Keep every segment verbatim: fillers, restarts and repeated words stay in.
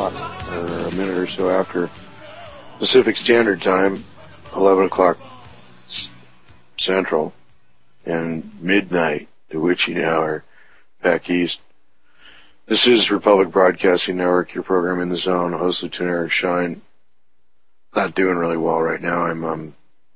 o'clock, or a minute or so after Pacific Standard Time, eleven o'clock Central, and midnight, the witching hour, back east. This is Republic Broadcasting Network, your program In the Zone, host Lieutenant Eric Shine. Not doing really well right now. I'm um,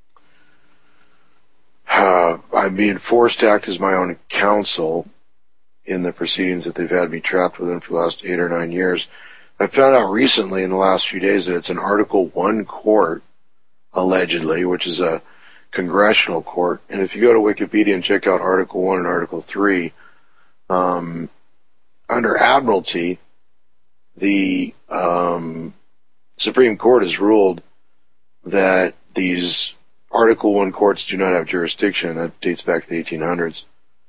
uh, I'm being forced to act as my own counsel in the proceedings that they've had me trapped within for the last eight or nine years. I found out recently in the last few days that it's an Article one court, allegedly, which is a congressional court. And if you go to Wikipedia and check out Article one and Article three, um, under Admiralty, the um, Supreme Court has ruled that these Article one courts do not have jurisdiction. That dates back to the eighteen hundreds.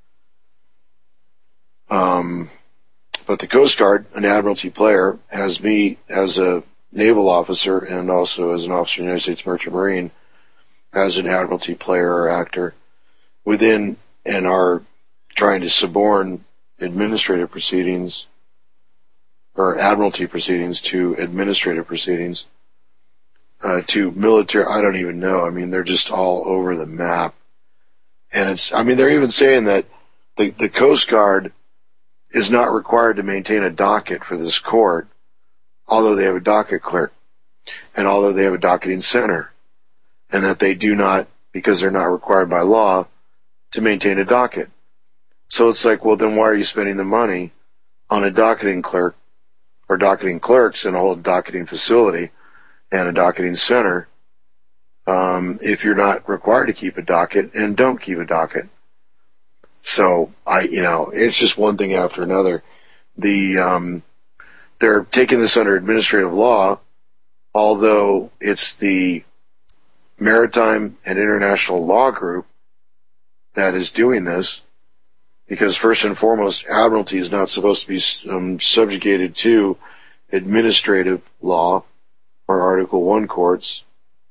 Um, but the Coast Guard, an Admiralty player, has me as a naval officer and also as an officer in the United States Merchant Marine as an Admiralty player or actor within and are trying to suborn administrative proceedings or Admiralty proceedings to administrative proceedings, uh, to military, I don't even know. I mean, they're just all over the map. And it's, I mean, they're even saying that the, the Coast Guard is not required to maintain a docket for this court, although they have a docket clerk and although they have a docketing center, and that they do not, because they're not required by law, to maintain a docket. So it's like, well, then why are you spending the money on a docketing clerk or docketing clerks and a whole docketing facility and a docketing center um, if you're not required to keep a docket and don't keep a docket? So I, you know, it's just one thing after another. The um, they're taking this under administrative law, although it's the Maritime and International Law Group that is doing this, because first and foremost, Admiralty is not supposed to be um, subjugated to administrative law or Article one courts.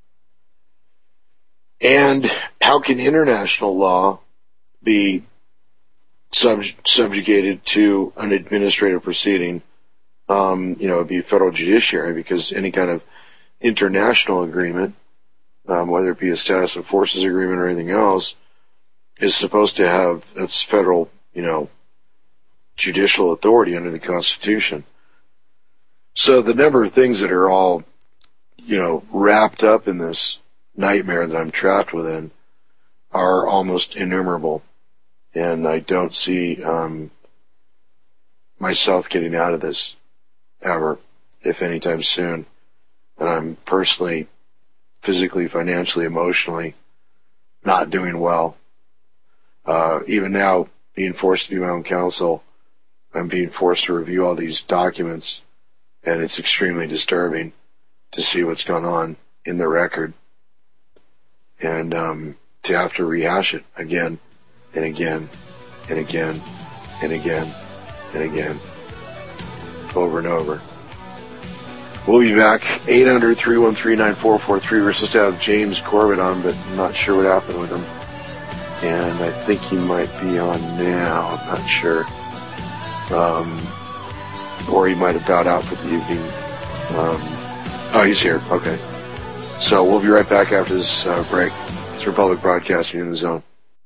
And how can international law be sub- subjugated to an administrative proceeding? Um, you know, it'd be federal judiciary, because any kind of international agreement, um, whether it be a status of forces agreement or anything else, is supposed to have, that's federal, you know, judicial authority under the Constitution. So the number of things that are all, you know, wrapped up in this nightmare that I'm trapped within are almost innumerable. And I don't see um, myself getting out of this ever, if anytime soon. And I'm personally, physically, financially, emotionally not doing well. Uh, even now, being forced to be my own counsel, I'm being forced to review all these documents, and it's extremely disturbing to see what's gone on in the record, and um, to have to rehash it again and again and again and again and again, over and over. We'll be back, eight hundred, three one three, nine four four three. We're supposed to have James Corbett on, but I'm not sure what happened with him. And I think he might be on now, I'm not sure. Um, or he might have bowed out for the evening. Um, oh, he's here, okay. So we'll be right back after this uh, break. It's Republic Broadcasting In the Zone.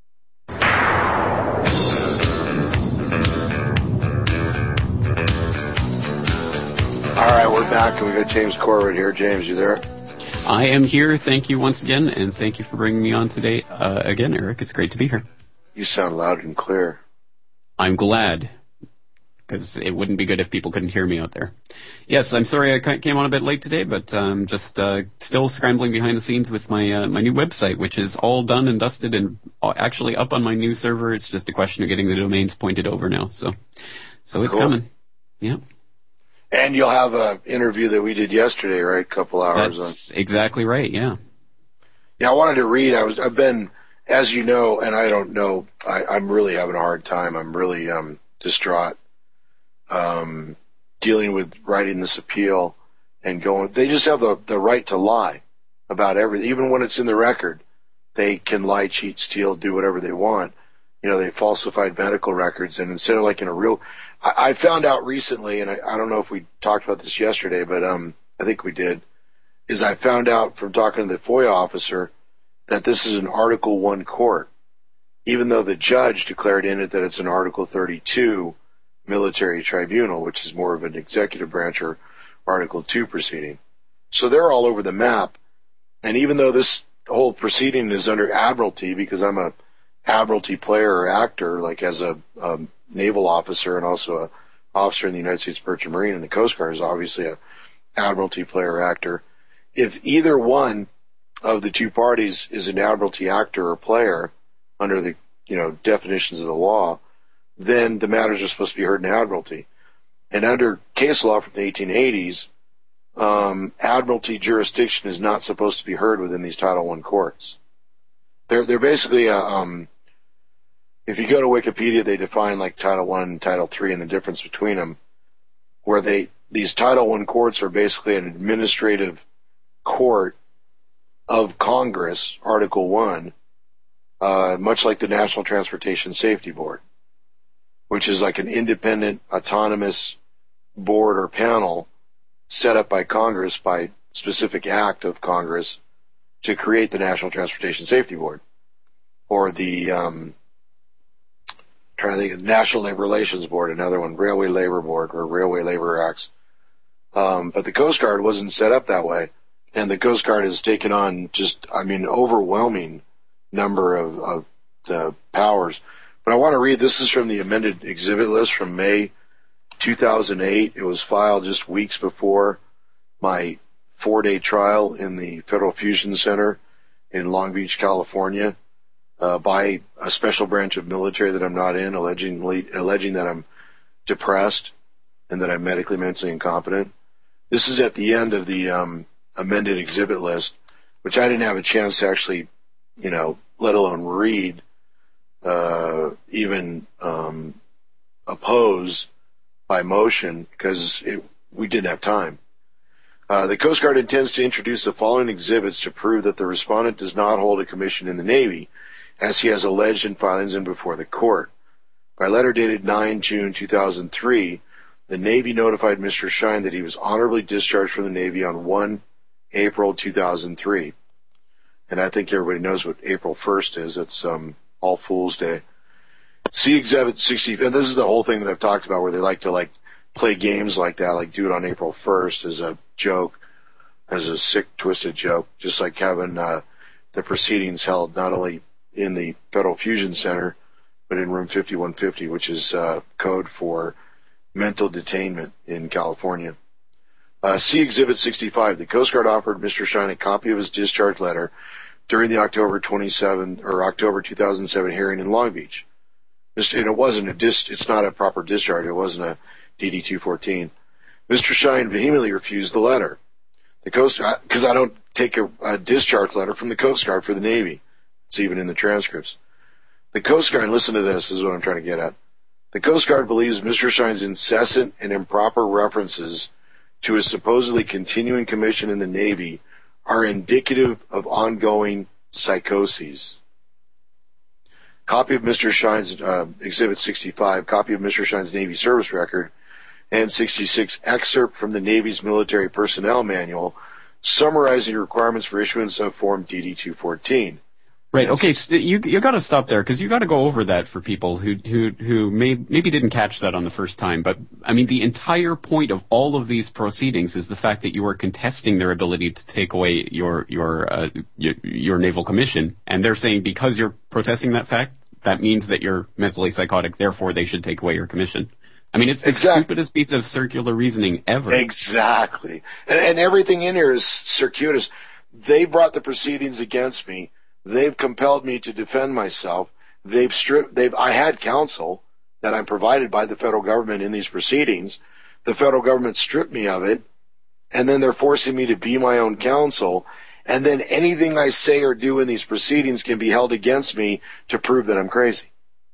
Alright, we're back, and we got James Corbett here. James, you there? I am here. Thank you once again, and thank you for bringing me on today. Uh, again, Eric, it's great to be here. You sound loud and clear. I'm glad, because it wouldn't be good if people couldn't hear me out there. Yes, I'm sorry I came on a bit late today, but I'm just uh, still scrambling behind the scenes with my uh, my new website, which is all done and dusted and actually up on my new server. It's just a question of getting the domains pointed over now. So, so it's cool. Coming. Yeah. And you'll have an interview that we did yesterday, right? A couple hours. That's on. Exactly right, yeah. Yeah, I wanted to read. I was, I've been, as you know, and I don't know, I, I'm really having a hard time. I'm really um, distraught um, dealing with writing this appeal and going. They just have the, the right to lie about everything. Even when it's in the record, they can lie, cheat, steal, do whatever they want. you know, they falsified medical records, and instead of like in a real, I, I found out recently, and I, I don't know if we talked about this yesterday, but um, I think we did, is I found out from talking to the FOIA officer that this is an Article One court, even though the judge declared in it that it's an Article thirty-two military tribunal, which is more of an executive branch or Article Two proceeding. So they're all over the map, and even though this whole proceeding is under Admiralty, because I'm a Admiralty player or actor, like as a, a naval officer and also a officer in the United States Merchant Marine, and the Coast Guard is obviously a Admiralty player or actor. If either one of the two parties is an Admiralty actor or player under the, you know, definitions of the law, then the matters are supposed to be heard in Admiralty. And under case law from the eighteen eighties, um, Admiralty jurisdiction is not supposed to be heard within these Title One courts. They're they're basically a, um, if you go to Wikipedia, they define like Title One and Title Three and the difference between them, where they these Title One courts are basically an administrative court of Congress, Article One, uh, much like the National Transportation Safety Board, which is like an independent, autonomous board or panel set up by Congress by specific act of Congress to create the National Transportation Safety Board, or the um, trying to think of National Labor Relations Board, another one, Railway Labor Board or Railway Labor Acts. Um, but the Coast Guard wasn't set up that way, and the Coast Guard has taken on just, I mean, overwhelming number of, of uh, powers. But I want to read, this is from the amended exhibit list from May two thousand eight. It was filed just weeks before my four-day trial in the Federal Fusion Center in Long Beach, California, uh, by a special branch of military that I'm not in, alleging, alleging that I'm depressed and that I'm medically, mentally incompetent. This is at the end of the um, amended exhibit list, which I didn't have a chance to actually, you know, let alone read, uh, even um, oppose by motion, because it, we didn't have time. Uh, the Coast Guard intends to introduce the following exhibits to prove that the respondent does not hold a commission in the Navy, as he has alleged in filings and before the court. By letter dated nine June two thousand three, the Navy notified Mister Schein that he was honorably discharged from the Navy on the first of April two thousand three. And I think everybody knows what April first is. It's um, All Fool's Day. See Exhibit sixty, and this is the whole thing that I've talked about, where they like to like play games like that, like do it on April first as a joke, as a sick, twisted joke, just like having uh, the proceedings held not only in the Federal Fusion Center, but in room fifty-one fifty, which is uh, code for mental detainment in California. Uh, see Exhibit sixty-five. The Coast Guard offered Mister Schein a copy of his discharge letter during the October twenty-seventh or October two thousand seven hearing in Long Beach. And it wasn't a dis, it's not a proper discharge. It wasn't a D D two fourteen. Mister Schein vehemently refused the letter. The Coast, because I don't take a, a discharge letter from the Coast Guard for the Navy. It's even in the transcripts. The Coast Guard, and listen to this, this is what I'm trying to get at. The Coast Guard believes Mister Schein's incessant and improper references to his supposedly continuing commission in the Navy are indicative of ongoing psychoses. Copy of Mister Schein's uh, Exhibit sixty-five, copy of Mister Schein's Navy service record, and sixty-six, excerpt from the Navy's military personnel manual summarizing requirements for issuance of Form D D two fourteen. Right. Okay. So you you got to stop there, because you got to go over that for people who who who may, maybe didn't catch that on the first time. But I mean, the entire point of all of these proceedings is the fact that you are contesting their ability to take away your your uh, your, your naval commission, and they're saying because you're protesting that fact, that means that you're mentally psychotic. Therefore, they should take away your commission. I mean, it's the exactly. stupidest piece of circular reasoning ever. Exactly, and, and everything in here is circuitous. They brought the proceedings against me. They've compelled me to defend myself. They've stripped, they've, I had counsel that I'm provided by the federal government in these proceedings. The federal government stripped me of it, and then they're forcing me to be my own counsel. And then anything I say or do in these proceedings can be held against me to prove that I'm crazy.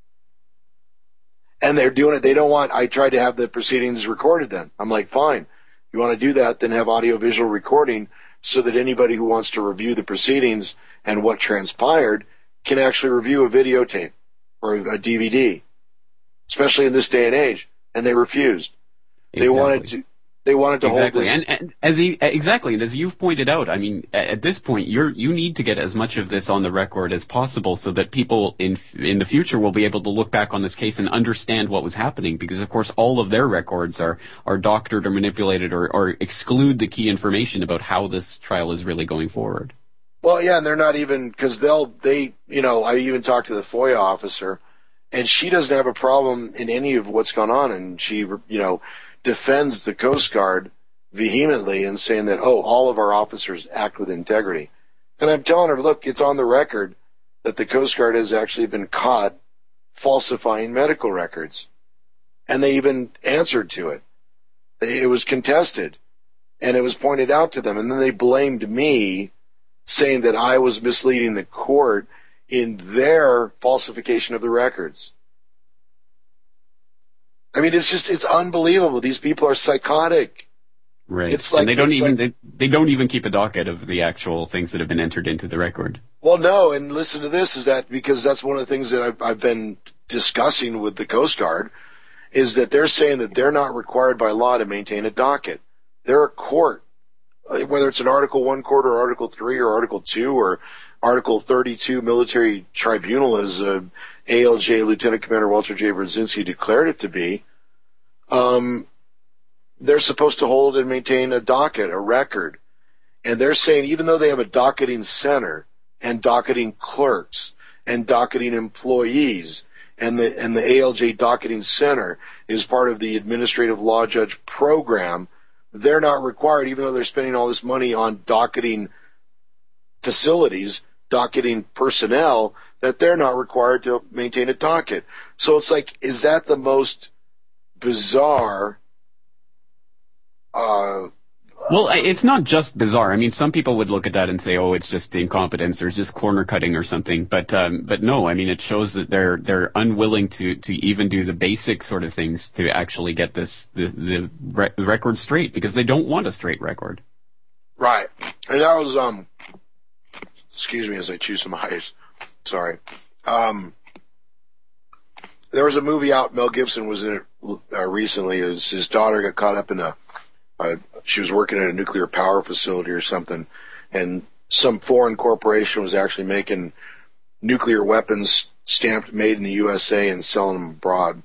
And they're doing it. They don't want, I tried to have the proceedings recorded then. I'm like, fine. You want to do that, then have audio-visual recording so that anybody who wants to review the proceedings and what transpired can actually review a videotape or a D V D, especially in this day and age, and they refused. They Exactly. wanted to. They wanted to Exactly, hold this. and, and as he exactly, and as you've pointed out, I mean, at, at this point, you're you need to get as much of this on the record as possible, so that people in in the future will be able to look back on this case and understand what was happening. Because of course, all of their records are are doctored or manipulated or or exclude the key information about how this trial is really going forward. Well, yeah, and they're not even because they'll they you know I even talked to the FOIA officer, and she doesn't have a problem in any of what's gone on, and she you know defends the Coast Guard vehemently and saying that, oh, all of our officers act with integrity. And I'm telling her, look, it's on the record that the Coast Guard has actually been caught falsifying medical records. And they even answered to it. It was contested. And it was pointed out to them. And then they blamed me, saying that I was misleading the court in their falsification of the records. I mean, it's just, it's unbelievable. These people are psychotic. Right. It's like, and they don't even like, they, they don't even keep a docket of the actual things that have been entered into the record. Well, no, and listen to this, is that because that's one of the things that I've, I've been discussing with the Coast Guard, is that they're saying that they're not required by law to maintain a docket. They're a court, whether it's an Article one court or Article three or Article two or Article thirty-two military tribunal, as uh, A L J Lieutenant Commander Walter J. Brzezinski declared it to be. Um, they're supposed to hold and maintain a docket, a record. And they're saying even though they have a docketing center and docketing clerks and docketing employees, and the and the A L J docketing center is part of the administrative law judge program, they're not required, even though they're spending all this money on docketing facilities, docketing personnel, that they're not required to maintain a docket. So it's like, is that the most bizarre Uh, well, it's not just bizarre. I mean, some people would look at that and say, "Oh, it's just incompetence, or it's just corner cutting, or something." But, um, but no. I mean, it shows that they're they're unwilling to to even do the basic sort of things to actually get this the the re- record straight, because they don't want a straight record. Right, and that was um. Excuse me as I chew some ice. Sorry. Um. There was a movie out. Mel Gibson was in it uh, recently. His, his daughter got caught up in a. Uh, she was working at a nuclear power facility or something, and some foreign corporation was actually making nuclear weapons stamped made in the U S A and selling them abroad.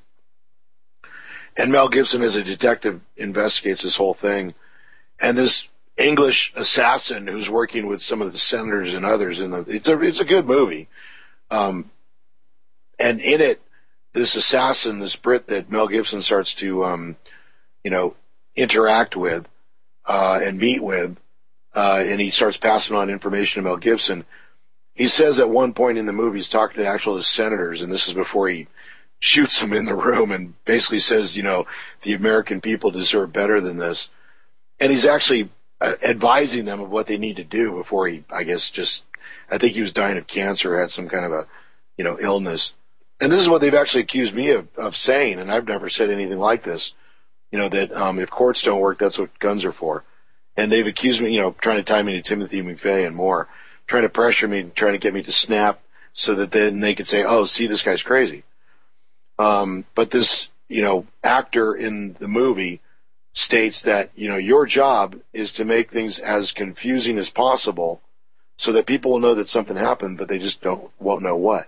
And Mel Gibson, as a detective, investigates this whole thing. And this English assassin who's working with some of the senators and others in the, it's a, it's a good movie. Um, and in it, this assassin, this Brit that Mel Gibson starts to, um, you know, interact with uh, and meet with, uh, and he starts passing on information to Mel Gibson. He says at one point in the movie, he's talking to actual senators, and this is before he shoots them in the room, and basically says, you know, the American people deserve better than this. And he's actually uh, advising them of what they need to do before he, I guess, just, I think he was dying of cancer, had some kind of a, you know, illness. And this is what they've actually accused me of, of saying, and I've never said anything like this. You know, that um, if courts don't work, that's what guns are for. And they've accused me, you know, trying to tie me to Timothy McVeigh and more, trying to pressure me, trying to get me to snap so that then they could say, oh, see, this guy's crazy. Um, but this, you know, actor in the movie states that, you know, your job is to make things as confusing as possible so that people will know that something happened, but they just don't, won't know what.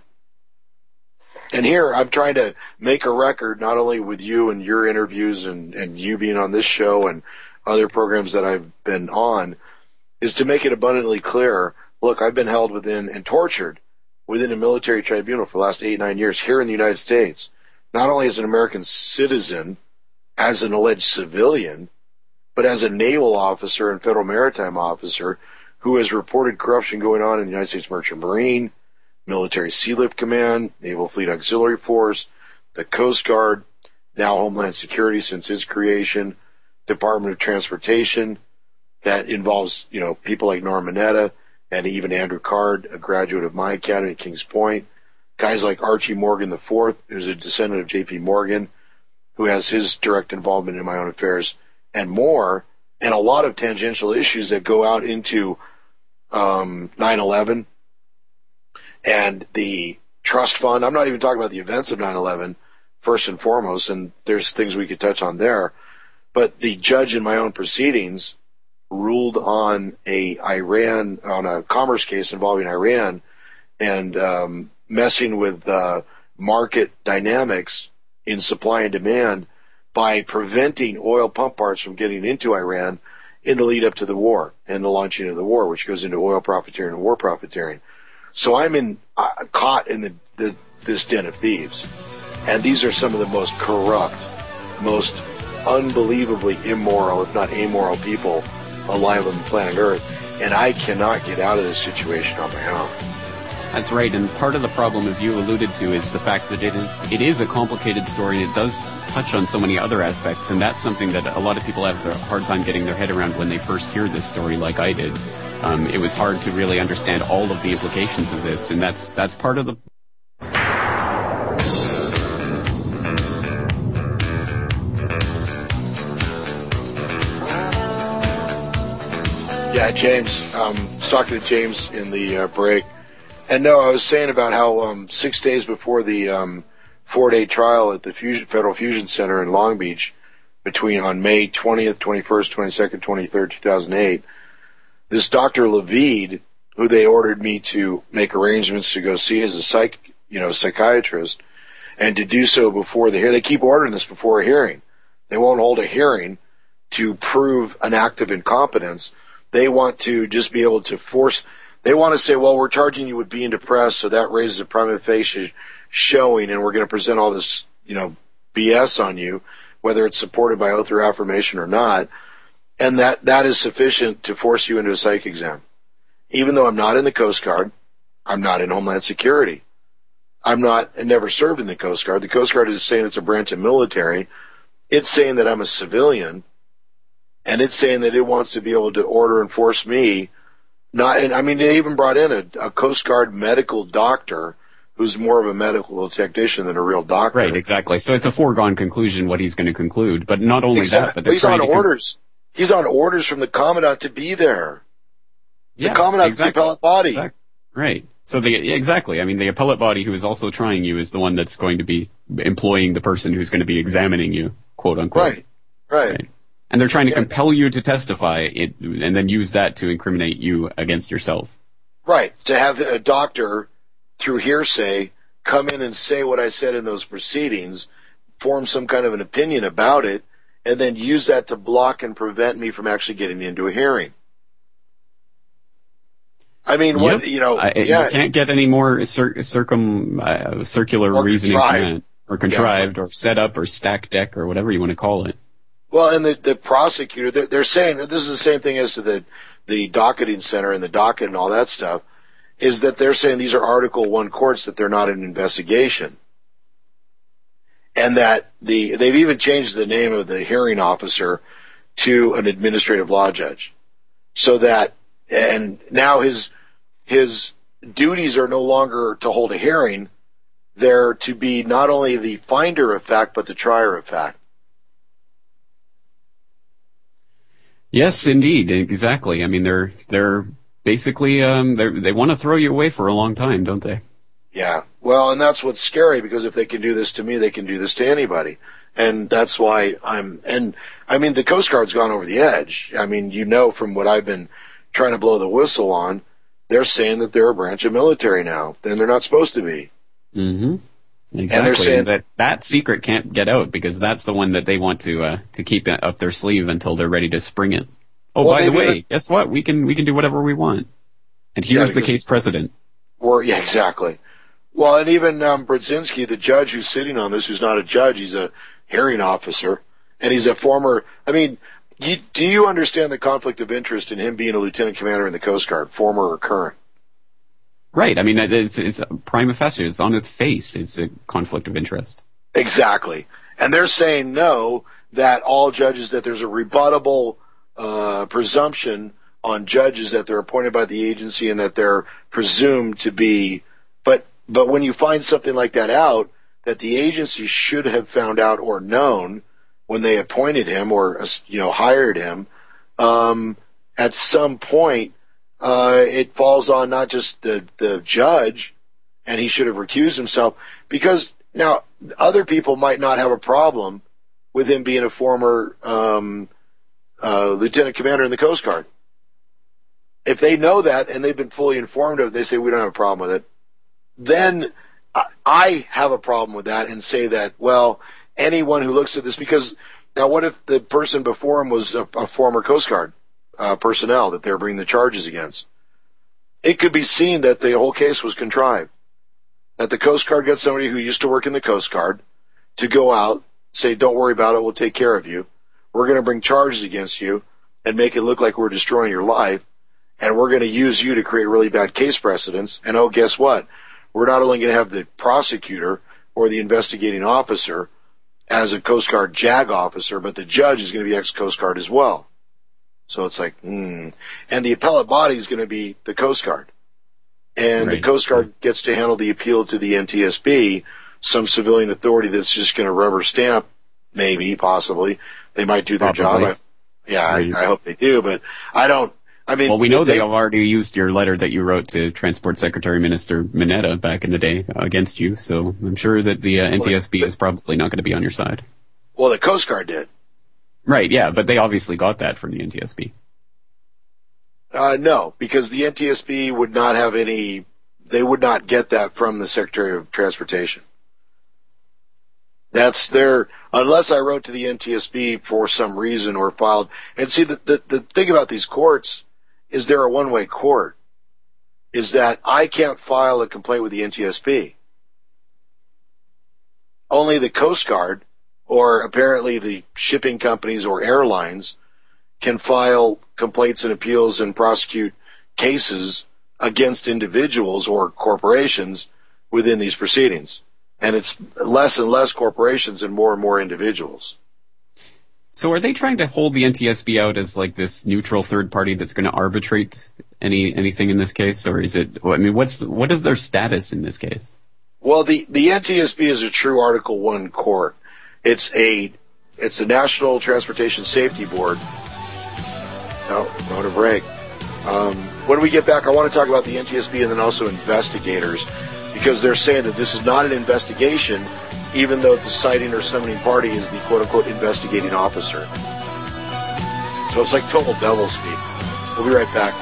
And here I'm trying to make a record, not only with you and your interviews and, and you being on this show and other programs that I've been on, is to make it abundantly clear, look, I've been held within and tortured within a military tribunal for the last eight, nine years here in the United States, not only as an American citizen, as an alleged civilian, but as a naval officer and federal maritime officer who has reported corruption going on in the United States Merchant Marine, Military Sealift Command, Naval Fleet Auxiliary Force, the Coast Guard, now Homeland Security since its creation, Department of Transportation, that involves, you know, people like Norm Mineta and even Andrew Card, a graduate of my academy at Kings Point, guys like Archie Morgan the fourth, who's a descendant of J P Morgan, who has his direct involvement in my own affairs, and more, and a lot of tangential issues that go out into um, nine eleven, and the trust fund. I'm not even talking about the events of nine eleven, first and foremost, and there's things we could touch on there. But the judge in my own proceedings ruled on a Iran, on a commerce case involving Iran and um, messing with uh, market dynamics in supply and demand by preventing oil pump parts from getting into Iran in the lead up to the war and the launching of the war, which goes into oil profiteering and war profiteering. So I'm in uh, caught in the, the this den of thieves, and these are some of the most corrupt, most unbelievably immoral, if not amoral, people alive on the planet Earth, and I cannot get out of this situation on my own. That's right, and part of the problem, as you alluded to, is the fact that it is it is a complicated story, and it does touch on so many other aspects, and that's something that a lot of people have a hard time getting their head around when they first hear this story, like I did. Um, it was hard to really understand all of the implications of this, and that's that's part of the... Yeah, James, um, I was talking to James in the uh, break. And no, I was saying about how um, six days before the um, four-day trial at the Fusion, Federal Fusion Center in Long Beach, between on May twentieth, twenty-first, twenty-second, twenty-third, two thousand eight, this Doctor Levide, who they ordered me to make arrangements to go see as a psych, you know, psychiatrist, and to do so before the hearing. They keep ordering this before a hearing. They won't hold a hearing to prove an act of incompetence. They want to just be able to force... They want to say, well, we're charging you with being depressed, so that raises a prima facie showing, and we're going to present all this, you know, B S on you, whether it's supported by oath or affirmation or not, and that that is sufficient to force you into a psych exam. Even though I'm not in the Coast Guard, I'm not in Homeland Security. I'm not, and never served in the Coast Guard. The Coast Guard is saying it's a branch of military. It's saying that I'm a civilian, and it's saying that it wants to be able to order and force me. Not, and I mean, they even brought in a, a Coast Guard medical doctor who's more of a medical technician than a real doctor. Right, exactly. So it's a foregone conclusion what he's going to conclude. But not only exactly. that, but they're he's trying on to orders. Com- he's on orders from the commandant to be there. Yeah, the commandant's exactly. the appellate body. Exactly. Right. So the exactly. I mean, the appellate body who is also trying you is the one that's going to be employing the person who's going to be examining you, quote unquote. Right. Right. right. And they're trying to yeah. compel you to testify it, and then use that to incriminate you against yourself. Right. To have a doctor, through hearsay, come in and say what I said in those proceedings, form some kind of an opinion about it, and then use that to block and prevent me from actually getting into a hearing. I mean, what, yep. you know, I, yeah. You can't get any more cir- circum, uh, circular or reasoning contrived. than that. Or contrived, yeah. or set up, or stack deck, or whatever you want to call it. Well, and the, the prosecutor, they're, they're saying, this is the same thing as to the, the docketing center and the docket and all that stuff, is that they're saying these are Article One courts, that they're not an investigation. And that the, they've even changed the name of the hearing officer to an administrative law judge. So that, and now his, his duties are no longer to hold a hearing, they're to be not only the finder of fact, but the trier of fact. Yes, indeed, exactly. I mean, they're they're basically um they they want to throw you away for a long time, don't they? Yeah. Well, and that's what's scary, because if they can do this to me, they can do this to anybody, and that's why I'm. And I mean, the Coast Guard's gone over the edge. I mean, you know, from what I've been trying to blow the whistle on, they're saying that they're a branch of military now, and they're not supposed to be. Mm-hmm. Exactly. And they're saying that that secret can't get out, because that's the one that they want to uh, to keep up their sleeve until they're ready to spring it. Oh, well, by the way, a, guess what? We can we can do whatever we want. And here's yeah, the case precedent. Or yeah, exactly. Well, and even um, Brzezinski, the judge who's sitting on this, who's not a judge, he's a hearing officer, and he's a former. I mean, you, do you understand the conflict of interest in him being a lieutenant commander in the Coast Guard, former or current? Right. I mean, it's, it's prima facie. It's on its face. It's a conflict of interest. Exactly. And they're saying no, that all judges, that there's a rebuttable uh, presumption on judges that they're appointed by the agency and that they're presumed to be. But, but when you find something like that out, that the agency should have found out or known when they appointed him or, you know, hired him, um, at some point, Uh, it falls on not just the, the judge and he should have recused himself, because now other people might not have a problem with him being a former um, uh, lieutenant commander in the Coast Guard. If they know that and they've been fully informed of it, they say we don't have a problem with it. Then I have a problem with that and say that, well, anyone who looks at this, because now what if the person before him was a, a former Coast Guard uh, personnel that they're bringing the charges against? It could be seen that the whole case was contrived, that the Coast Guard got somebody who used to work in the Coast Guard to go out, say, don't worry about it, we'll take care of you. We're going to bring charges against you and make it look like we're destroying your life, and we're going to use you to create really bad case precedents. And oh, guess what? We're not only going to have the prosecutor or the investigating officer as a Coast Guard JAG officer, but the judge is going to be ex-Coast Guard as well. So it's like, hmm. And the appellate body is going to be the Coast Guard. And right. The Coast Guard gets to handle the appeal to the N T S B, some civilian authority that's just going to rubber stamp, maybe, possibly. They might do their Probably. job. I, yeah, I, I hope they do, but I don't. I mean, well, we know they, they have already used your letter that you wrote to Transport Secretary Minister Mineta back in the day against you, so I'm sure that the uh, N T S B is probably not going to be on your side. Well, the Coast Guard did. Right, yeah, but they obviously got that from the N T S B. Uh, no, because the N T S B would not have any, they would not get that from the Secretary of Transportation. That's their, unless I wrote to the N T S B for some reason or filed, and see, the, the, the thing about these courts is they're a one-way court, is that I can't file a complaint with the N T S B. Only the Coast Guard, or apparently the shipping companies or airlines, can file complaints and appeals and prosecute cases against individuals or corporations within these proceedings. And it's less and less corporations and more and more individuals. So are they trying to hold the N T S B out as like this neutral third party that's going to arbitrate any anything in this case? Or is it, I mean, what's what is their status in this case? Well, the, the N T S B is a true Article One court. It's a, it's the National Transportation Safety Board. Oh, wrote a break. Um, when we get back, I want to talk about the N T S B and then also investigators, because they're saying that this is not an investigation, even though the citing or summoning party is the quote-unquote investigating officer. So it's like total devil speak. We'll be right back.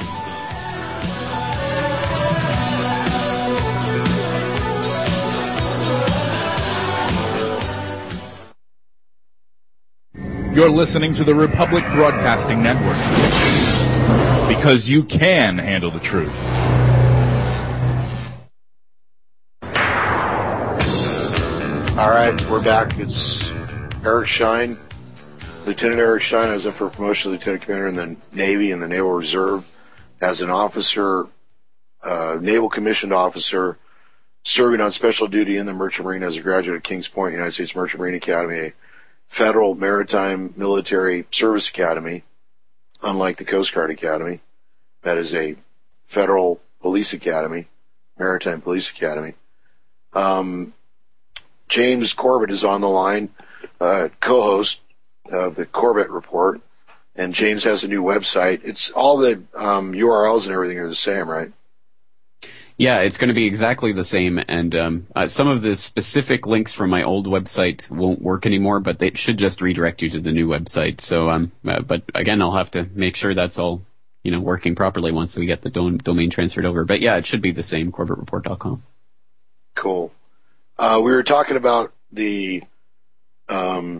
You're listening to the Republic Broadcasting Network, because you can handle the truth. All right, we're back. It's Eric Shine, Lieutenant Eric Shine. I was up for promotion to Lieutenant Commander in the Navy and the Naval Reserve as an officer, uh, Naval Commissioned Officer, serving on special duty in the Merchant Marine as a graduate of Kings Point, United States Merchant Marine Academy, a Federal Maritime Military Service Academy, unlike the Coast Guard Academy. That is a Federal Police Academy, Maritime Police Academy. Um, James Corbett is on the line, uh, co-host of the Corbett Report, and James has a new website. It's all the um, U R Ls and everything are the same, right? Yeah, it's going to be exactly the same, and um, uh, some of the specific links from my old website won't work anymore, but they should just redirect you to the new website. So, um, uh, but again, I'll have to make sure that's all, you know, working properly once we get the dom- domain transferred over. But yeah, it should be the same, corbett report dot com. Cool. Uh, we were talking about the um,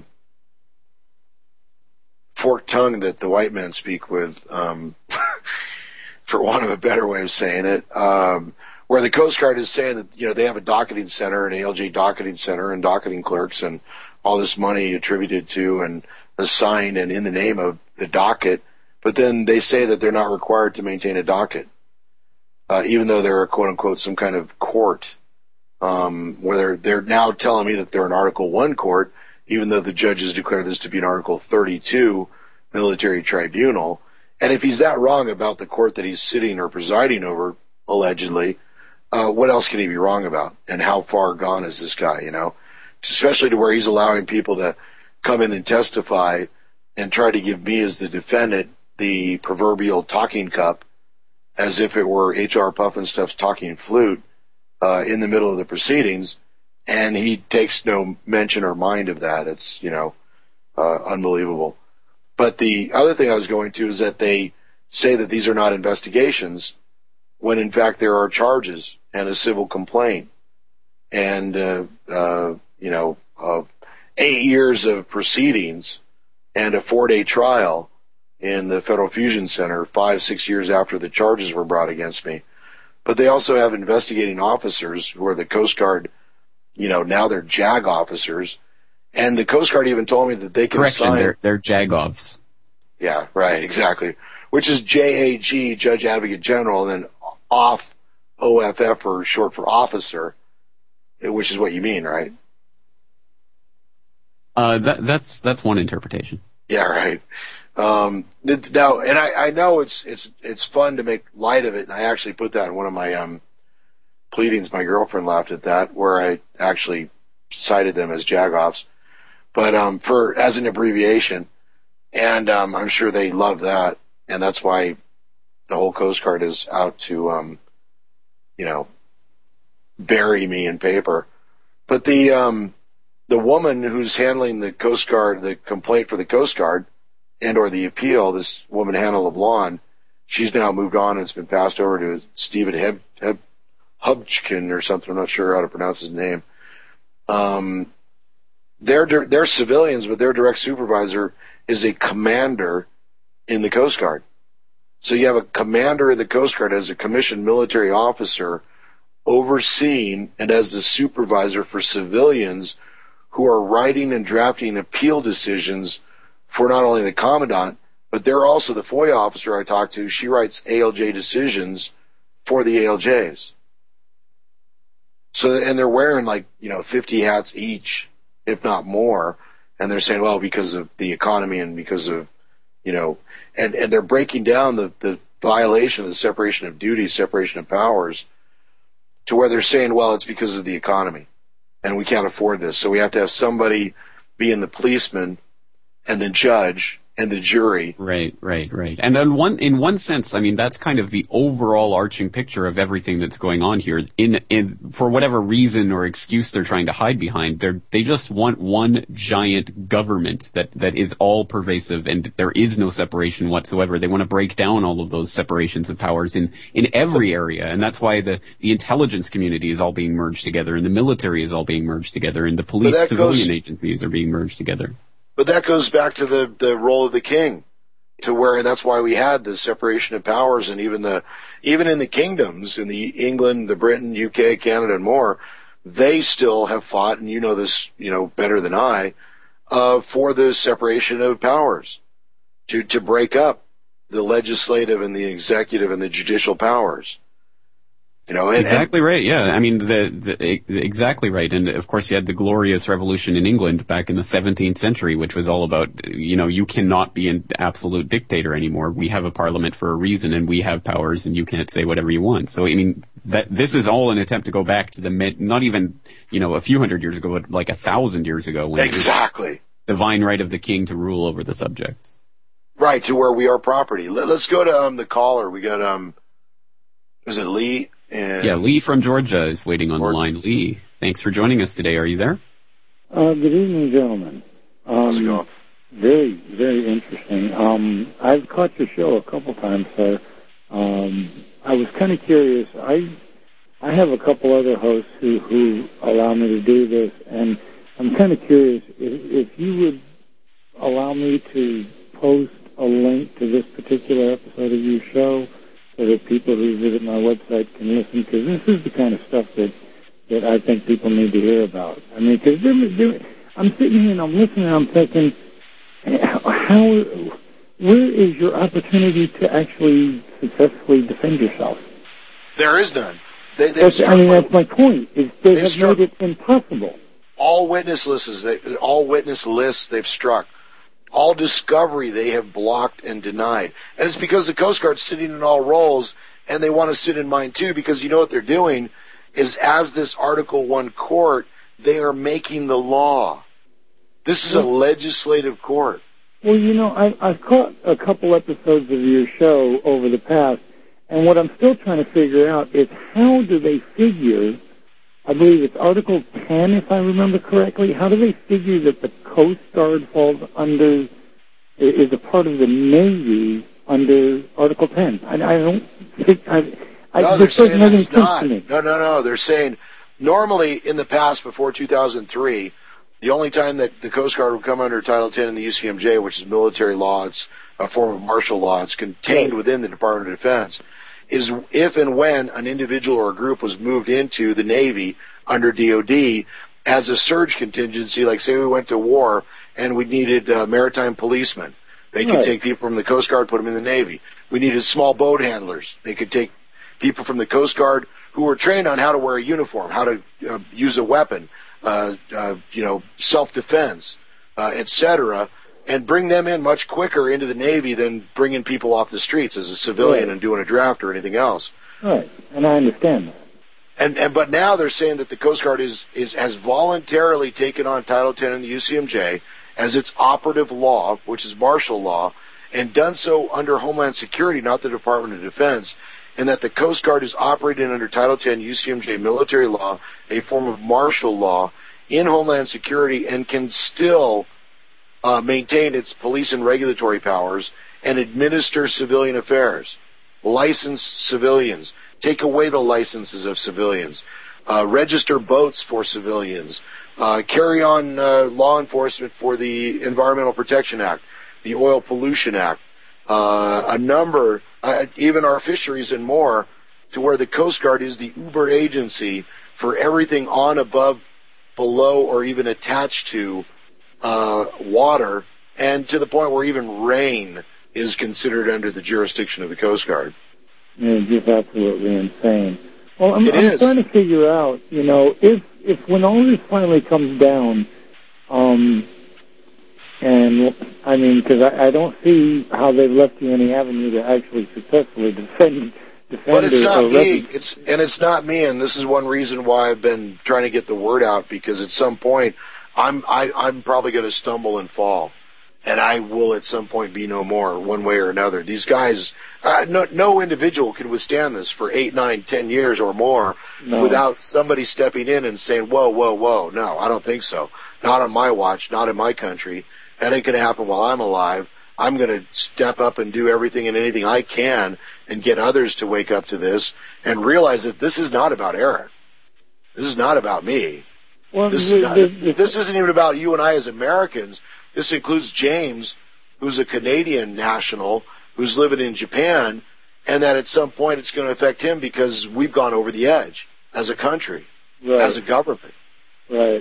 forked tongue that the white men speak with, um, for want of a better way of saying it, um, where the Coast Guard is saying that, you know, they have a docketing center, an A L J docketing center, and docketing clerks, and all this money attributed to and assigned and in the name of the docket, but then they say that they're not required to maintain a docket, uh, even though they're a quote-unquote some kind of court. Um, where they're, they're now telling me that they're an Article One court, even though the judges declare this to be an Article thirty-two military tribunal. And if he's that wrong about the court that he's sitting or presiding over, allegedly, uh, what else can he be wrong about? And how far gone is this guy, you know? Especially to where he's allowing people to come in and testify and try to give me as the defendant the proverbial talking cup as if it were H R Pufnstuf's talking flute. uh, in the middle of the proceedings, and he takes no mention or mind of that. It's, you know, uh, unbelievable. But the other thing I was going to is that they say that these are not investigations, when in fact there are charges and a civil complaint, and uh, uh, you know, uh, eight years of proceedings and a four-day trial in the Federal Fusion Center, five, six years after the charges were brought against me. But they also have investigating officers who are the Coast Guard, you know, now they're JAG officers, and the Coast Guard even told me that they can Correction, assign... they're, they're JAGOVs. Yeah, right, exactly. Which is J A G, Judge Advocate General, and then off, O F F, or short for officer, which is what you mean, right? Uh, that, that's that's one interpretation. Yeah, right. Um, now, and I, I know it's it's it's fun to make light of it, and I actually put that in one of my um, pleadings. My girlfriend laughed at that, where I actually cited them as JAGOFs, but um, for as an abbreviation, and um, I'm sure they love that, and that's why the whole Coast Guard is out to, um, you know, bury me in paper. But the um, the woman who's handling the Coast Guard, the complaint for the Coast Guard, and or the appeal, this woman Hannah LeBlanc, she's now moved on and it's been passed over to Stephen Heb, Heb, Hubchkin or something. I'm not sure how to pronounce his name. Um, they're they're civilians, but their direct supervisor is a commander in the Coast Guard. So you have a commander of the Coast Guard as a commissioned military officer overseeing and as the supervisor for civilians who are writing and drafting appeal decisions for not only the commandant, but they're also the FOIA officer I talked to. She writes A L J decisions for the A L Js. So, and they're wearing like, you know, fifty hats each, if not more. And they're saying, well, because of the economy and because of, you know, and, and they're breaking down the, the violation of the separation of duties, separation of powers, to where they're saying, well, it's because of the economy and we can't afford this. So we have to have somebody being the policeman and the judge and the jury. Right, right, right. And in one, in one sense, I mean, that's kind of the overall arching picture of everything that's going on here. In, in, for whatever reason or excuse they're trying to hide behind, they're, they just want one giant government that, that is all pervasive and there is no separation whatsoever. They want to break down all of those separations of powers in, in every area. And that's why the, the intelligence community is all being merged together and the military is all being merged together and the police civilian goes- agencies are being merged together. But that goes back to the, the role of the king, to where that's why we had the separation of powers, and even the even in the kingdoms, in the England, the Britain, U K, Canada, and more, they still have fought, and you know this, you know, better than I, uh, for the separation of powers, to to break up the legislative and the executive and the judicial powers. You know, and, exactly right. Yeah, I mean, the, the exactly right. And of course, you had the Glorious Revolution in England back in the seventeenth century, which was all about, you know, you cannot be an absolute dictator anymore. We have a parliament for a reason, and we have powers, and you can't say whatever you want. So, I mean, that this is all an attempt to go back to the mid, not even, you know, a few hundred years ago, but like a thousand years ago, when exactly it was the divine right of the king to rule over the subjects. Right, to where we are property. Let, let's go to um, the caller. We got um, was it Lee? And yeah, Lee from Georgia is waiting on Georgia. the line. Lee, thanks for joining us today. Are you there? Uh, good evening, gentlemen. Um, How's it going? Very, very interesting. Um, I've caught your show a couple times, sir. Um, I was kind of curious. I I have a couple other hosts who, who allow me to do this, and I'm kind of curious if, if you would allow me to post a link to this particular episode of your show, so that people who visit my website can listen, because this is the kind of stuff that, that I think people need to hear about. I mean, because I'm sitting here and I'm listening and I'm thinking, how, where is your opportunity to actually successfully defend yourself? There is none. They, that's, I mean, that's my point. Is they have struck, made it impossible. All witness lists, they, all witness lists they've struck. All discovery they have blocked and denied. And it's because the Coast Guard's sitting in all roles, and they want to sit in mine too, because you know what they're doing is, as this Article one court, they are making the law. This is a legislative court. Well, you know, I, I've caught a couple episodes of your show over the past, and what I'm still trying to figure out is how do they figure I believe it's Article ten, if I remember correctly. How do they figure that the Coast Guard falls under, is a part of the Navy under Article ten? I, I don't think, I, I, no, this they're doesn't saying make any it's sense not. to me. No, no, no. They're saying normally in the past, before two thousand three, the only time that the Coast Guard would come under Title ten in the U C M J, which is military law, it's a form of martial law, it's contained Right. within the Department of Defense, is if and when an individual or a group was moved into the Navy under D O D as a surge contingency, like say we went to war and we needed uh, maritime policemen. They could Right. take people from the Coast Guard, put them in the Navy. We needed small boat handlers. They could take people from the Coast Guard who were trained on how to wear a uniform, how to uh, use a weapon, uh, uh, you know, self-defense, uh, et cetera, and bring them in much quicker into the Navy than bringing people off the streets as a civilian Right. and doing a draft or anything else. Right, and I understand that. And, and but now they're saying that the Coast Guard is, is has voluntarily taken on Title ten in the U C M J as its operative law, which is martial law, and done so under Homeland Security, not the Department of Defense, and that the Coast Guard is operating under Title ten U C M J military law, a form of martial law, in Homeland Security, and can still uh, maintain its police and regulatory powers and administer civilian affairs, license civilians, take away the licenses of civilians, uh, register boats for civilians, uh, carry on uh, law enforcement for the Environmental Protection Act, the Oil Pollution Act, uh, a number, uh, even our fisheries and more, to where the Coast Guard is the uber agency for everything on, above, below, or even attached to uh, water, and to the point where even rain is considered under the jurisdiction of the Coast Guard. It's just absolutely insane. Well, I'm, It I'm is. trying to figure out, you know, if if when all this finally comes down, um, and I mean, because I, I don't see how they've left you any avenue to actually successfully defend defend But it's or, not or me. rep- It's and it's not me. And this is one reason why I've been trying to get the word out, because at some point, I'm I, I'm probably going to stumble and fall, and I will at some point be no more, one way or another. These guys, uh, no no individual can withstand this for eight, nine, ten years or more No. without somebody stepping in and saying, "Whoa, whoa, whoa! No, I don't think so. Not on my watch. Not in my country. That ain't going to happen while I'm alive." I'm going to step up and do everything and anything I can and get others to wake up to this and realize that this is not about Eric. This is not about me. well, This, the, is not, the, the, this isn't even about you and I as Americans. This includes James, who's a Canadian national, who's living in Japan, and that at some point it's going to affect him because we've gone over the edge as a country, right, as a government. right.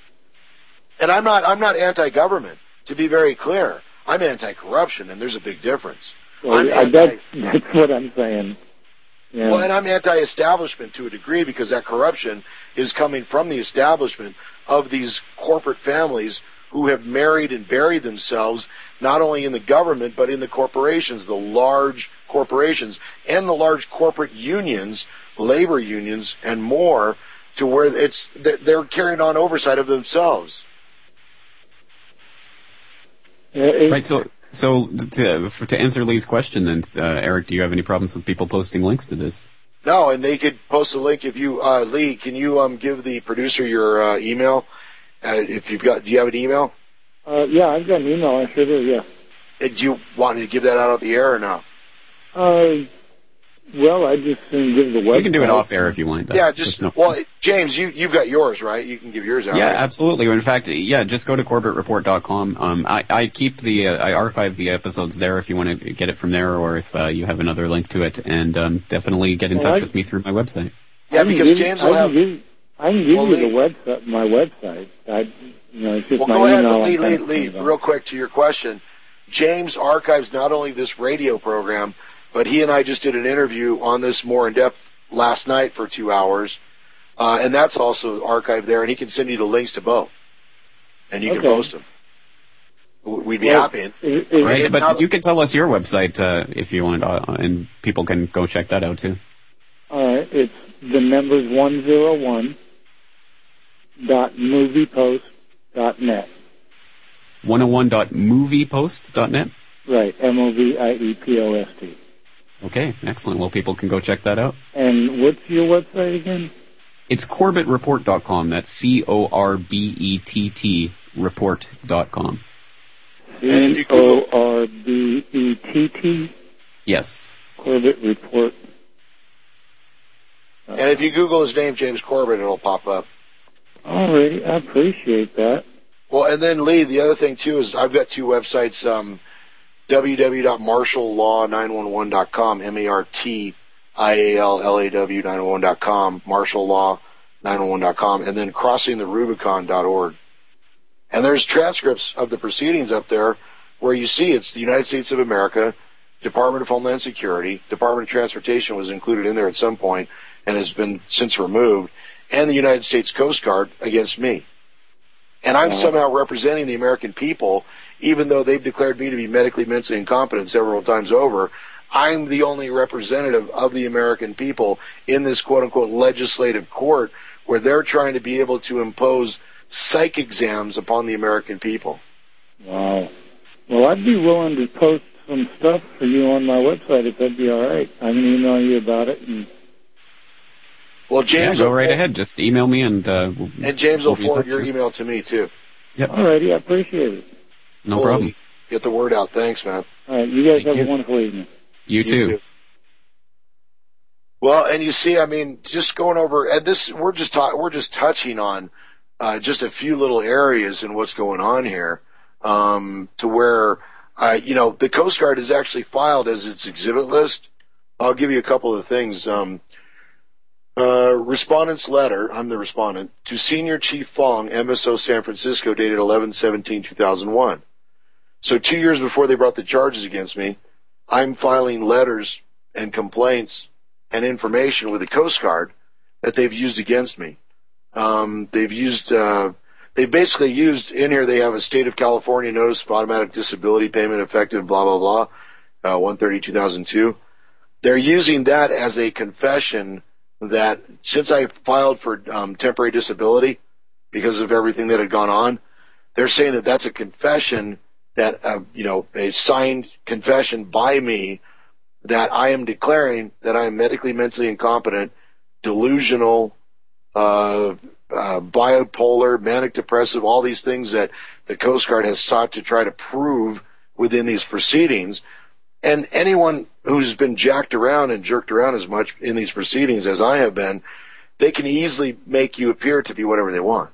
And I'm not, I'm not anti-government, to be very clear. I'm anti-corruption, and there's a big difference. Well, I'm I, anti- that's, that's what I'm saying. Yeah. Well, and I'm anti-establishment to a degree, because that corruption is coming from the establishment of these corporate families who have married and buried themselves not only in the government but in the corporations, the large corporations and the large corporate unions, labor unions, and more, to where it's they're carrying on oversight of themselves. Yeah, it- Right. So, so to, for, to answer Lee's question, then, uh, Eric, do you have any problems with people posting links to this? No, and they could post a link if you, uh, Lee, can you um, give the producer your uh, email? Uh, if you've got, do you have an email? Uh, yeah, I've got an email. I sure do. Yeah. Uh, Do you want me to give that out on the air or no? Uh, well, I just uh, give the website. You can do it off air if you want. That's, yeah, just that's no- well, James, you you've got yours, right? You can give yours out. Yeah, right? absolutely. In fact, yeah, just go to corporate report dot com. Um, I, I keep the, uh, I archive the episodes there if you want to get it from there, or if uh, you have another link to it, and um, definitely get in Well, touch I- with me through my website. Yeah, I can because give- James I will can have. Give, I can give Well, you Lee- the website, my website. I, you know, it's just Well, my go ahead, email. but Lee, I'm Lee, kind of Lee, thinking about. real quick to your question. James archives not only this radio program, but he and I just did an interview on this more in depth last night for two hours, uh, and that's also archived there. And he can send you the links to both, and you can Okay. post them. We'd be Well, happy. is- is- Right, it but not- you can tell us your website uh, if you want, uh, and people can go check that out too. All right, it's the numbers one zero one dot moviepost dot net. one oh one dot moviepost dot net. Right, M O V I E P O S T. Okay, excellent. Well, people can go check that out. And what's your website again? It's corbett report dot com. That's C O R B E T T report dot com. C O R B E T T? Yes. Corbett Report. And if you Google his name, James Corbett, it'll pop up. Alrighty, I appreciate that. Well, and then, Lee, the other thing, too, is I've got two websites, um, w w w dot martial law nine one one dot com, M A R T I A L L A W nine one one dot com, martial law nine one one dot com, and then crossing the rubicon dot org. And there's transcripts of the proceedings up there where you see it's the United States of America, Department of Homeland Security, Department of Transportation was included in there at some point and has been since removed, and the United States Coast Guard against me. And I'm somehow representing the American people, even though they've declared me to be medically, mentally incompetent several times over. I'm the only representative of the American people in this quote-unquote legislative court where they're trying to be able to impose psych exams upon the American people. Wow. Well, I'd be willing to post some stuff for you on my website if that'd be all right. I can email you about it. And well, James, yeah, go right ahead. Just email me, and uh, we'll, and James will we'll forward your email to me too. Yep. All righty, I appreciate it. No cool. problem. Get the word out. Thanks, man. All right, you guys Thank have you. a wonderful evening. You, You too. too. Well, and you see, I mean, just going over, and this, we're just ta- we're just touching on uh, just a few little areas in what's going on here, um, to where, uh, you know, the Coast Guard is actually filed as its exhibit list. I'll give you a couple of things. Um, uh, respondent's letter, I'm the respondent, to Senior Chief Fong, M S O San Francisco, dated eleven seventeen two thousand one. So two years before they brought the charges against me, I'm filing letters and complaints and information with the Coast Guard that they've used against me. Um, they've used, uh, they've basically used, in here they have a State of California notice of automatic disability payment effective blah, blah, blah, uh, one thirty two thousand two. They're using that as a confession that since I filed for um, temporary disability because of everything that had gone on, they're saying that that's a confession that, uh, you know, a signed confession by me that I am declaring that I am medically, mentally incompetent, delusional, uh, uh, bipolar, manic depressive, all these things that the Coast Guard has sought to try to prove within these proceedings. And anyone who's been jacked around and jerked around as much in these proceedings as I have been, they can easily make you appear to be whatever they want.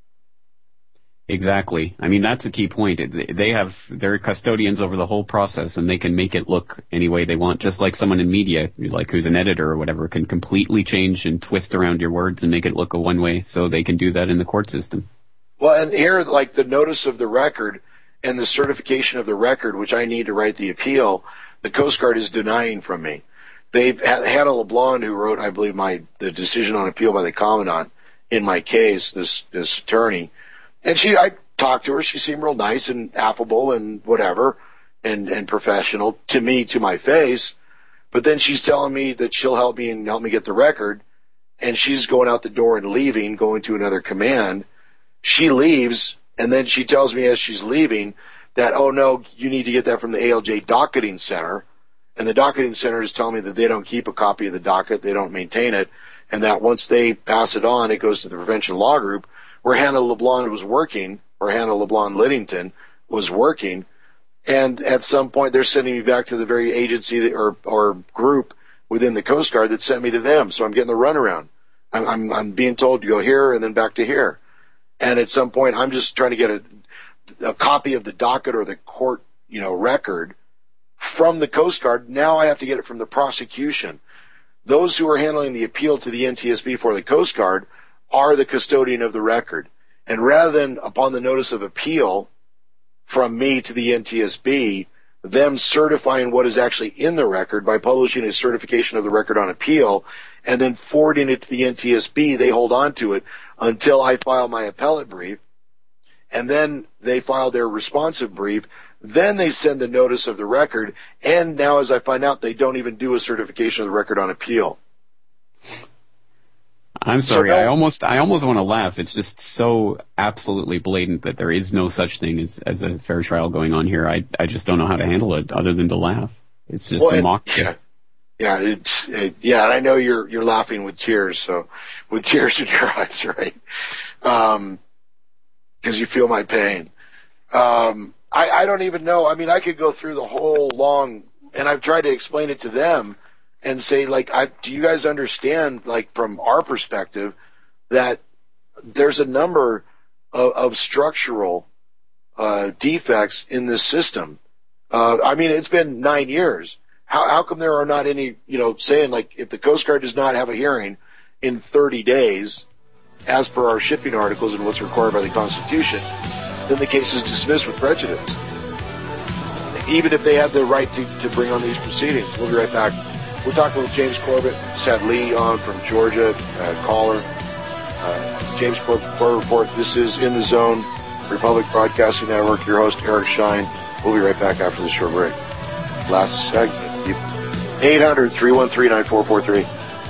Exactly. I mean, that's a key point. They have, they're custodians over the whole process, and they can make it look any way they want, just like someone in media, like who's an editor or whatever, can completely change and twist around your words and make it look a one way, so they can do that in the court system. Well, and here, like the notice of the record and the certification of the record, which I need to write the appeal, the Coast Guard is denying from me. They've had Hannah LeBlond, who wrote, I believe, my the decision on appeal by the Commandant in my case, this this attorney. And she, I talked to her. She seemed real nice and affable and whatever, and, and professional to me, to my face. But then she's telling me that she'll help me and help me get the record. And she's going out the door and leaving, going to another command. She leaves, and then she tells me as she's leaving that, oh no, you need to get that from the A L J Docketing Center. And the Docketing Center is telling me that they don't keep a copy of the docket, they don't maintain it, and that once they pass it on, it goes to the Prevention Law Group, where Hannah LeBlond was working, or Hannah LeBlond Liddington was working, and at some point they're sending me back to the very agency that, or or group within the Coast Guard that sent me to them. So I'm getting the runaround. I'm, I'm I'm being told to go here and then back to here, and at some point I'm just trying to get a a copy of the docket or the court, you know, record from the Coast Guard. Now I have to get it from the prosecution. Those who are handling the appeal to the N T S B for the Coast Guard are the custodian of the record. And rather than upon the notice of appeal from me to the N T S B, them certifying what is actually in the record by publishing a certification of the record on appeal and then forwarding it to the N T S B, they hold on to it until I file my appellate brief. And then they file their responsive brief. Then they send the notice of the record. And now, as I find out, they don't even do a certification of the record on appeal. I'm sorry. So I almost, I almost want to laugh. It's just so absolutely blatant that there is no such thing as, as a fair trial going on here. I, I just don't know how to handle it other than to laugh. It's just well, a and, mock. Yeah. Yeah, it's it, yeah, and I know you're you're laughing with tears, so with tears in your eyes, right? Um, because you feel my pain. Um, I, I don't even know. I mean, I could go through the whole long, and I've tried to explain it to them and say, like, I, do you guys understand, like, from our perspective, that there's a number of, of structural uh, defects in this system? Uh, I mean, it's been nine years. How, how come there are not any, you know, saying, like, if the Coast Guard does not have a hearing in thirty days, as per our shipping articles and what's required by the Constitution, then the case is dismissed with prejudice, even if they have the right to, to bring on these proceedings. We'll be right back. We're talking with James Corbett. Just had Lee on from Georgia, uh, caller. Uh, James Corbett Report. This is In the Zone, Republic Broadcasting Network. Your host, Eric Schein. We'll be right back after the short break. Last segment. eight hundred, three one three, nine four four three.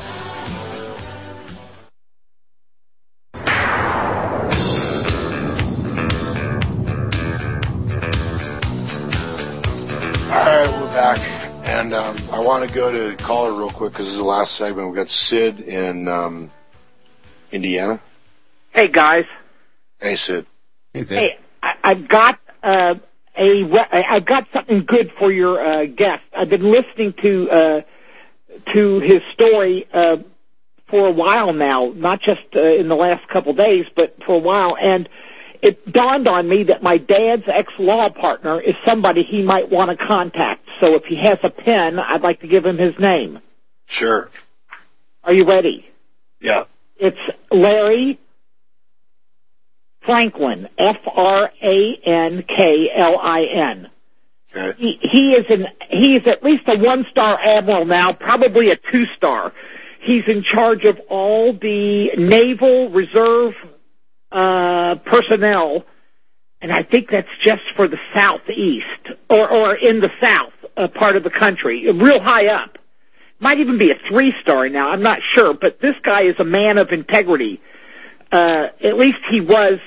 All right, we're back, and um, I want to go to caller real quick because this is the last segment. We've got Sid in um, Indiana. Hey, guys. Hey, Sid. Hey, Sid. Hey, I, I've got uh, a I've got something good for your uh, guest. I've been listening to uh, to his story uh, for a while now, not just uh, in the last couple of days, but for a while, and it dawned on me that my dad's ex-law partner is somebody he might want to contact. So if he has a pen, I'd like to give him his name. Sure. Are you ready? Yeah. It's Larry Franklin, F R A N K L I N. Okay. He, he is an he is at least a one-star admiral now, probably a two-star. He's in charge of all the Naval Reserve uh, personnel, and I think that's just for the southeast, or, or in the south uh, part of the country, real high up. Might even be a three-star now, I'm not sure, but this guy is a man of integrity. Uh, at least he was,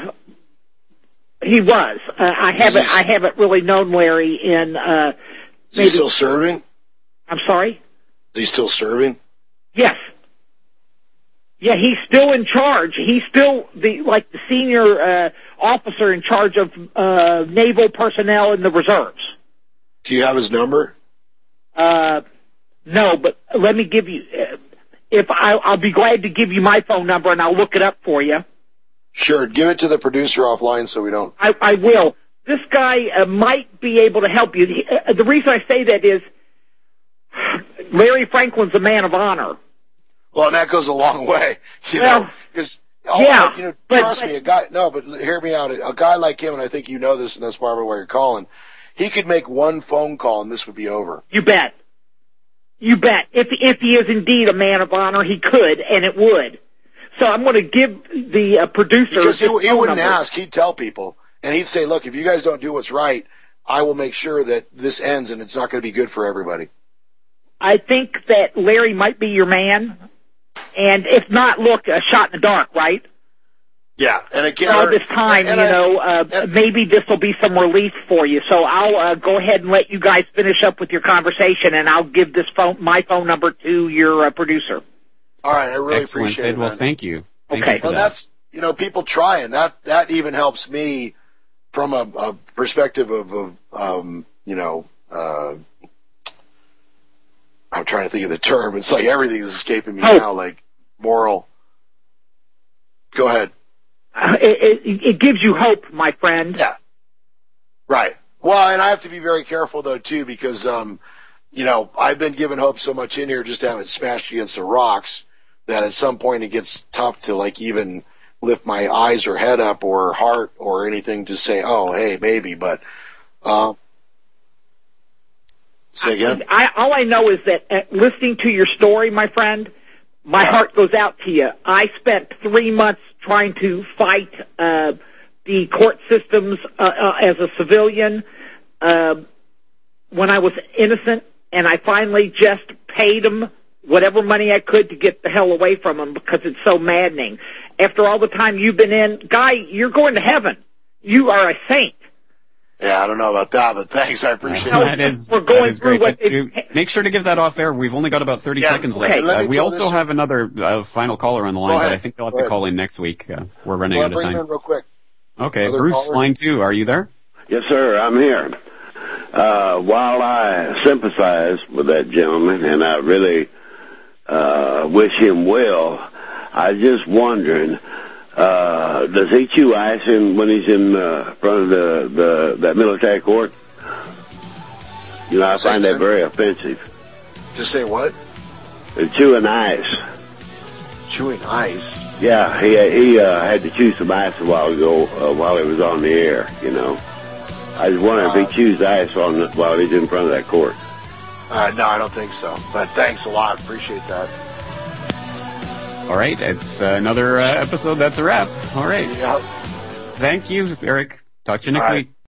he was. Uh, I haven't, I haven't really known Larry in, uh, Is he still serving? I'm sorry? Is he still serving? Yes. Yeah, he's still in charge. He's still the like the senior uh, officer in charge of uh, naval personnel in the reserves. Do you have his number? Uh, no, but let me give you. Uh, if I, I'll be glad to give you my phone number, and I'll look it up for you. Sure. Give it to the producer offline so we don't. I, I will. This guy uh, might be able to help you. He, uh, the reason I say that is Larry Franklin's a man of honor. Well, and that goes a long way, you well, know, because, yeah, you know, but, trust but, me, a guy, no, but hear me out, a guy like him, and I think you know this, and that's probably why you're calling, he could make one phone call and this would be over. You bet. You bet. If, if he is indeed a man of honor, he could, and it would. So I'm going to give the uh, producer... Because he, he wouldn't number. ask, he'd tell people, and he'd say, look, if you guys don't do what's right, I will make sure that this ends and it's not going to be good for everybody. I think that Larry might be your man. And if not, look, a shot in the dark, right? Yeah, and again, all this time, and, and you I, know, uh, and, maybe this will be some relief for you. So I'll uh, go ahead and let you guys finish up with your conversation, and I'll give this phone, my phone number, to your uh, producer. All right, I really Excellent, appreciate Sid. it. Well, man. thank you. Thank okay. you for well, that. that's you know, people trying that. That even helps me from a, a perspective of, of um, you know. Uh, I'm trying to think of the term. It's like everything is escaping me oh. now. Like moral. Go ahead. Uh, it, it, it gives you hope, my friend. Yeah. Right. Well, and I have to be very careful though too, because um, you know, I've been given hope so much in here just to have it smashed against the rocks that at some point it gets tough to like even lift my eyes or head up or heart or anything to say, oh, hey, maybe. But uh, say again. I, all I know is that uh, listening to your story, my friend, my yeah. heart goes out to you. I spent three months trying to fight uh, the court systems uh, uh, as a civilian uh, when I was innocent, and I finally just paid them whatever money I could to get the hell away from them because it's so maddening. After all the time you've been in, Guy, you're going to heaven. You are a saint. Yeah, I don't know about that, but thanks. I appreciate Uh, it. that is, We're going that is through great. what But you- make sure to give that off air. We've only got about thirty Yeah, seconds okay. left. Let me Uh, we throw also this- have another uh, final caller on the line, Go but ahead. I think they'll have Go to ahead. call in next week. Uh, we're running Well, out of bring time. him in real quick. Okay, Other Bruce, caller? line two. Are you there? Yes, sir, I'm here. Uh, while I sympathize with that gentleman, and I really uh, wish him well, I was just wondering, uh, does he chew ice in, when he's in uh, front of the, the that military court? You know, I Say find that again? very offensive. Just say what? They're chewing ice. Chewing ice. Yeah, he he uh, had to chew some ice a while ago uh, while he was on the air, you know. I was wondering Uh, if he chews ice on the, while he's in front of that court. Uh, no, I don't think so. But thanks a lot. Appreciate that. All right, it's uh, another uh, episode. That's a wrap. All right. Yeah. Thank you, Eric. Talk to you next All right. week.